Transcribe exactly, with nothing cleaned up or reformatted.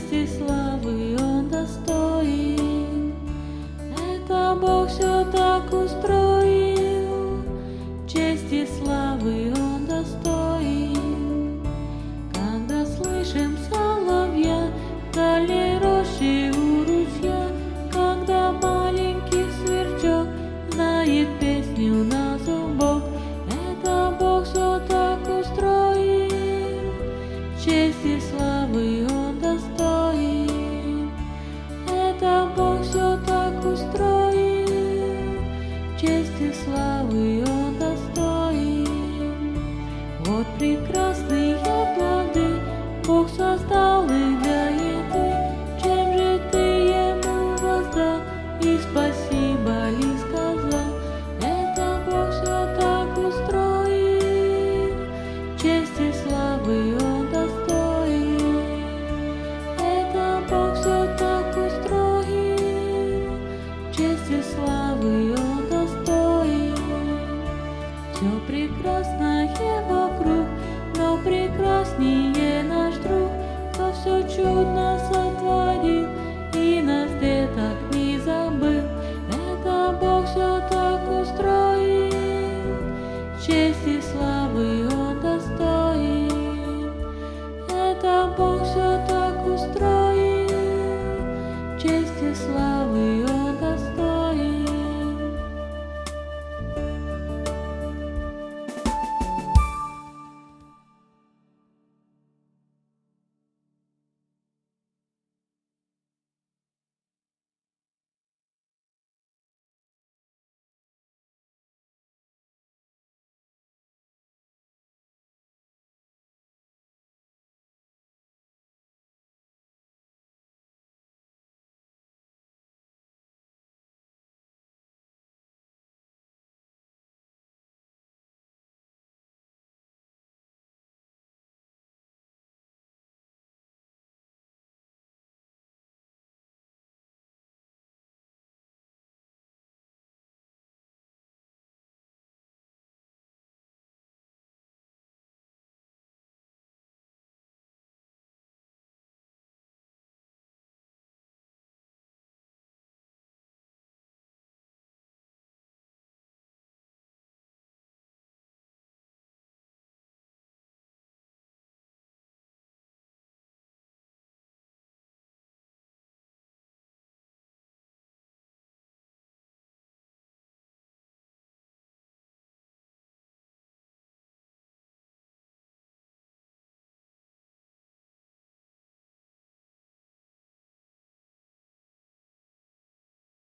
чести, славы Он достоин. Это Бог все так устроил, чести, славы Он достоин. Когда слышим соловья в дальней роще у ручья, когда маленький сверчок знает песню на зубок, это Бог все так устроил, чести, славы Он достоин. Это Бог все так устроил, чести, славы Он достоин. Вот прекрасные плоды Бог создал их для еды. Чем же ты Ему воздал и спасибо ли сказал? Это Бог все так устроил, чести, славы Он достоин. Это Бог все так устроил, чести, славы Он достоин. Все прекрасное вокруг, но прекраснее наш друг, кто все чудно сотворил и нас деток не забыл. Это Бог все так устроил, чести, славы Он достоин. Это Бог все так устроил,